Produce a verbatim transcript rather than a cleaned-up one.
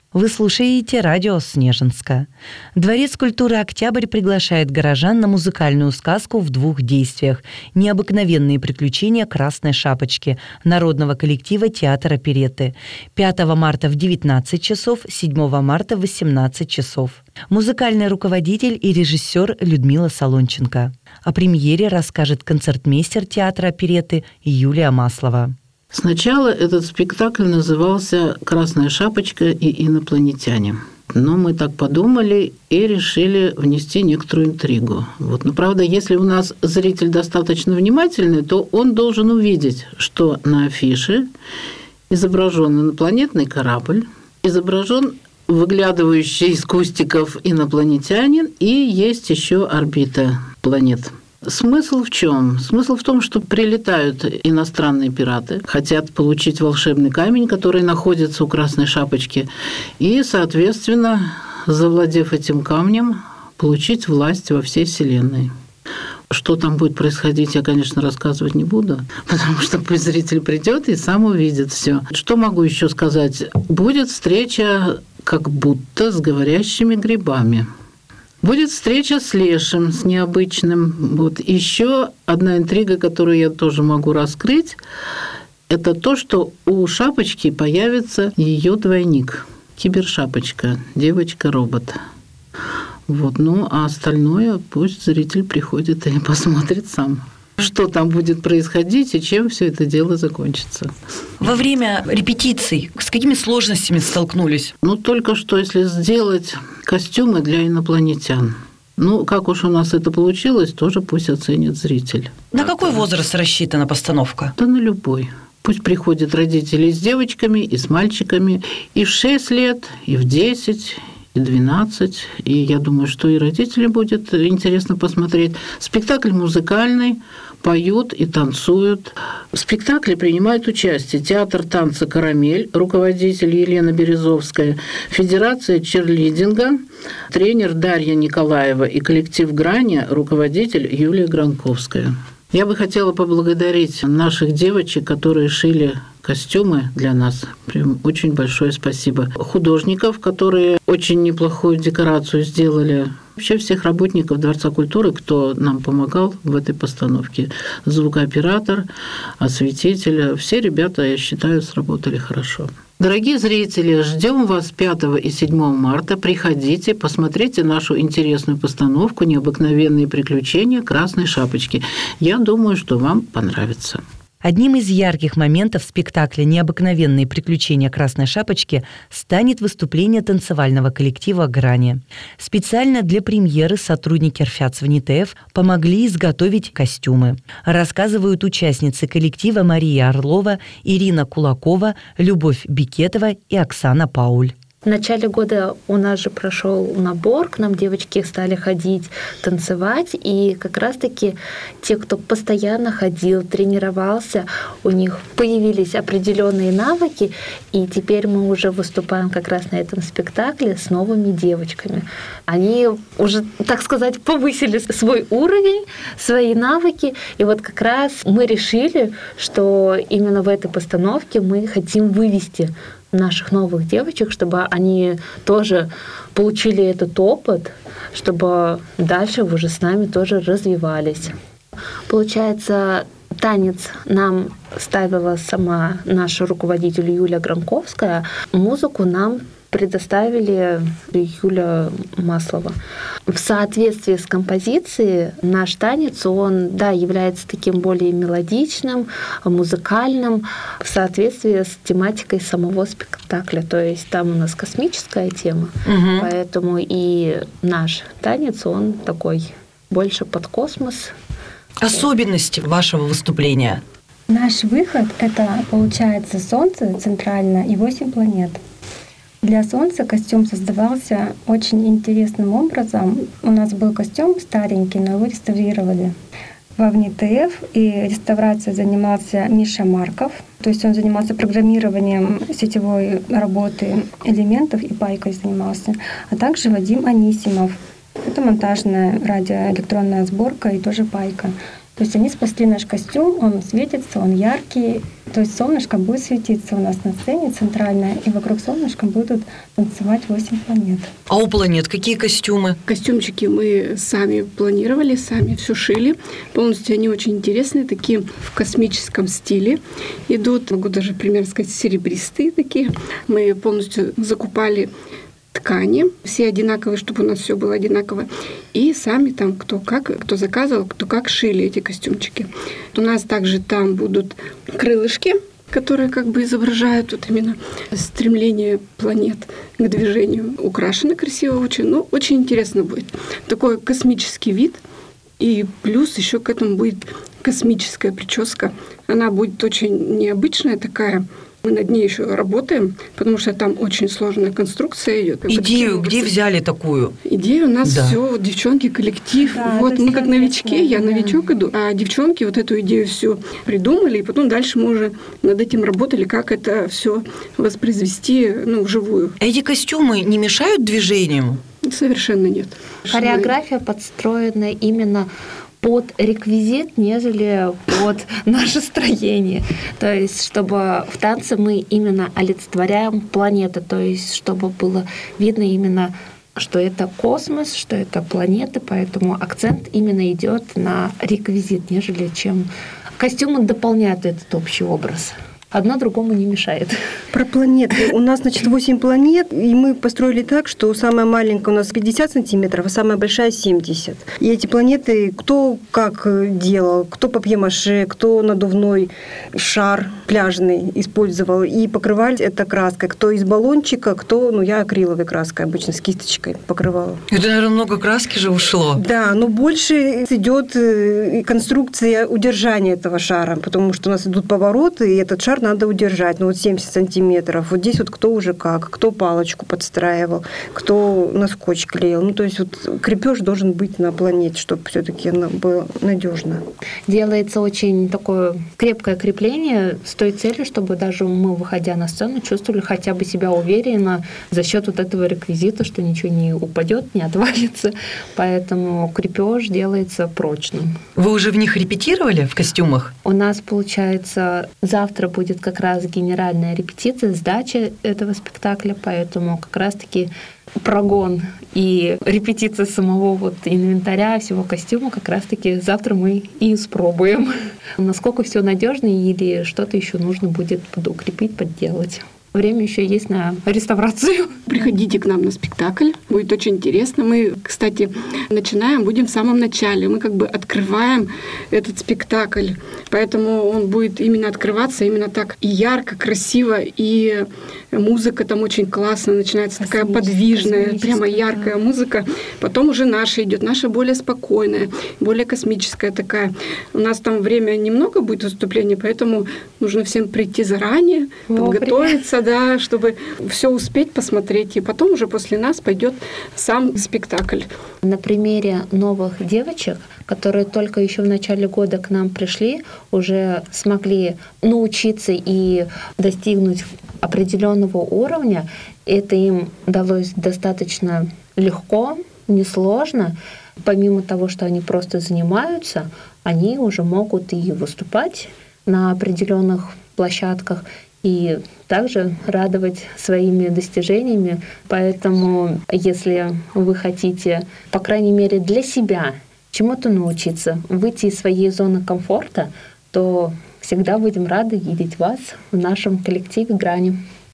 Вы слушаете радио Снежинска. Дворец культуры «Октябрь» приглашает горожан на музыкальную сказку в двух действиях «Необыкновенные приключения Красной Шапочки» народного коллектива театра оперетты. пятого марта в девятнадцать часов, седьмого марта в восемнадцать часов. Музыкальный руководитель и режиссер Людмила Солонченко. О премьере расскажет концертмейстер театра оперетты Юлия Маслова. Сначала этот спектакль назывался «Красная шапочка и инопланетяне». Но мы так подумали и решили внести некоторую интригу. Вот. Но, правда, если у нас зритель достаточно внимательный, то он должен увидеть, что на афише изображен инопланетный корабль, изображен выглядывающий из кустиков инопланетянин, и есть еще орбита планет. Смысл в чем? Смысл в том, что прилетают иностранные пираты, хотят получить волшебный камень, который находится у Красной Шапочки, и, соответственно, завладев этим камнем, получить власть во всей Вселенной. Что там будет происходить, я, конечно, рассказывать не буду, потому что пусть зритель придет и сам увидит все. Что могу еще сказать? Будет встреча как будто с говорящими грибами. Будет встреча с лешим, с необычным. Вот еще одна интрига, которую я тоже могу раскрыть, это то, что у Шапочки появится ее двойник. Кибершапочка, девочка-робот. Вот, ну, а остальное пусть зритель приходит и посмотрит сам, что там будет происходить и чем все это дело закончится. Во время репетиций с какими сложностями столкнулись? Ну, только что, если сделать костюмы для инопланетян. Ну, как уж у нас это получилось, тоже пусть оценит зритель. На какой возраст рассчитана постановка? Да на любой. Пусть приходят родители с девочками и с мальчиками и в шесть лет, и в десять, и двенадцать. И я думаю, что и родителям будет интересно посмотреть. Спектакль музыкальный, поют и танцуют. В спектакле принимают участие театр танца «Карамель», руководитель Елена Березовская, Федерация черлидинга, тренер Дарья Николаева и коллектив «Грани», руководитель Юлия Гранковская. Я бы хотела поблагодарить наших девочек, которые шили костюмы для нас. Прям очень большое спасибо. Художников, которые очень неплохую декорацию сделали. Вообще всех работников Дворца культуры, кто нам помогал в этой постановке. Звукооператор, осветитель. Все ребята, я считаю, сработали хорошо. Дорогие зрители, ждем вас пятого и седьмого марта. Приходите, посмотрите нашу интересную постановку «Необыкновенные приключения Красной Шапочки». Я думаю, что вам понравится. Одним из ярких моментов спектакля «Необыкновенные приключения Красной Шапочки» станет выступление танцевального коллектива «Грани». Специально для премьеры сотрудники РФЯЦ-ВНИТФ помогли изготовить костюмы. Рассказывают участницы коллектива Мария Орлова, Ирина Кулакова, Любовь Бикетова и Оксана Пауль. В начале года у нас же прошел набор, к нам девочки стали ходить, танцевать, и как раз-таки те, кто постоянно ходил, тренировался, у них появились определенные навыки, и теперь мы уже выступаем как раз на этом спектакле с новыми девочками. Они уже, так сказать, повысили свой уровень, свои навыки, и вот как раз мы решили, что именно в этой постановке мы хотим вывести наших новых девочек, чтобы они тоже получили этот опыт, чтобы дальше уже с нами тоже развивались. Получается, танец нам ставила сама наша руководитель Юлия Гранковская, музыку нам предоставили Юлия Маслова. В соответствии с композицией наш танец, он, да, является таким более мелодичным, музыкальным, в соответствии с тематикой самого спектакля. То есть там у нас космическая тема, угу. Поэтому и наш танец, он такой больше под космос. Особенности вашего выступления? Наш выход — это, получается, Солнце центрально и восемь планет. Для Солнца костюм создавался очень интересным образом. У нас был костюм старенький, но его реставрировали. Во ВНИТФ и реставрацией занимался Миша Марков. То есть он занимался программированием сетевой работы элементов и пайкой занимался. А также Вадим Анисимов. Это монтажная радиоэлектронная сборка и тоже пайка. То есть они спасли наш костюм, он светится, он яркий. То есть солнышко будет светиться у нас на сцене центральная, и вокруг солнышка будут танцевать восемь планет. А у планет какие костюмы? Костюмчики мы сами планировали, сами все шили. Полностью они очень интересные, такие в космическом стиле идут. Могу даже примерно сказать, серебристые такие. Мы полностью закупали ткани, все одинаковые, чтобы у нас все было одинаково. И сами там кто как, кто заказывал, кто как шили эти костюмчики. У нас также там будут крылышки, которые как бы изображают вот именно стремление планет к движению. Украшены красиво очень, но очень интересно будет. Такой космический вид. И плюс еще к этому будет космическая прическа. Она будет очень необычная такая. Мы над ней еще работаем, потому что там очень сложная конструкция идет. Идею где взяли такую? Идея у нас да. все, вот девчонки, коллектив. Да, вот мы как новички, я да. новичок иду, а девчонки вот эту идею все придумали, и потом дальше мы уже над этим работали, как это все воспроизвести, ну, вживую. Эти костюмы не мешают движению? Совершенно нет. Хореография подстроена именно под реквизит, нежели под наше строение. То есть, чтобы в танце мы именно олицетворяем планеты, то есть, чтобы было видно именно, что это космос, что это планеты, поэтому акцент именно идет на реквизит, нежели чем костюмы дополняют этот общий образ. Одно другому не мешает. Про планеты. У нас, значит, восемь планет, и мы построили так, что самая маленькая у нас пятьдесят сантиметров, а самая большая семьдесят. И эти планеты кто как делал, кто папье-маше, кто надувной шар пляжный использовал, и покрывали это краской. Кто из баллончика, кто, ну, я акриловой краской обычно, с кисточкой покрывала. Это, наверное, много краски же ушло. Да, но больше идет конструкция удержания этого шара, потому что у нас идут повороты, и этот шар надо удержать, ну вот семьдесят сантиметров. Вот здесь вот кто уже как, кто палочку подстраивал, кто на скотч клеил. Ну то есть вот крепеж должен быть на планете, чтобы все-таки было надежно. Делается очень такое крепкое крепление с той целью, чтобы даже мы, выходя на сцену, чувствовали хотя бы себя уверенно за счет вот этого реквизита, что ничего не упадет, не отвалится. Поэтому крепеж делается прочным. Вы уже в них репетировали, в костюмах? У нас, получается, завтра будет будет как раз генеральная репетиция, сдача этого спектакля, поэтому как раз-таки прогон и репетиция самого вот инвентаря, всего костюма как раз-таки завтра мы и испробуем. Насколько все надежно или что-то еще нужно будет подукрепить, подделать. Время еще есть на реставрацию. Приходите к нам на спектакль, будет очень интересно. Мы, кстати, начинаем, будем в самом начале. Мы как бы открываем этот спектакль, поэтому он будет именно открываться именно так и ярко, красиво, и музыка там очень классная, начинается такая подвижная, прямо яркая да. музыка. Потом уже наша идет, наша более спокойная, более космическая такая. У нас там время немного будет выступлений, поэтому нужно всем прийти заранее, Вовремя. подготовиться, да, чтобы все успеть посмотреть, и потом уже после нас пойдет сам спектакль. На примере новых девочек, которые только еще в начале года к нам пришли, уже смогли научиться и достигнуть определенного уровня. Это им далось достаточно легко, несложно. Помимо того, что они просто занимаются, они уже могут и выступать на определенных площадках, и также радовать своими достижениями. Поэтому, если вы хотите, по крайней мере, для себя чему-то научиться, выйти из своей зоны комфорта, то всегда будем рады видеть вас в нашем коллективе «Грани».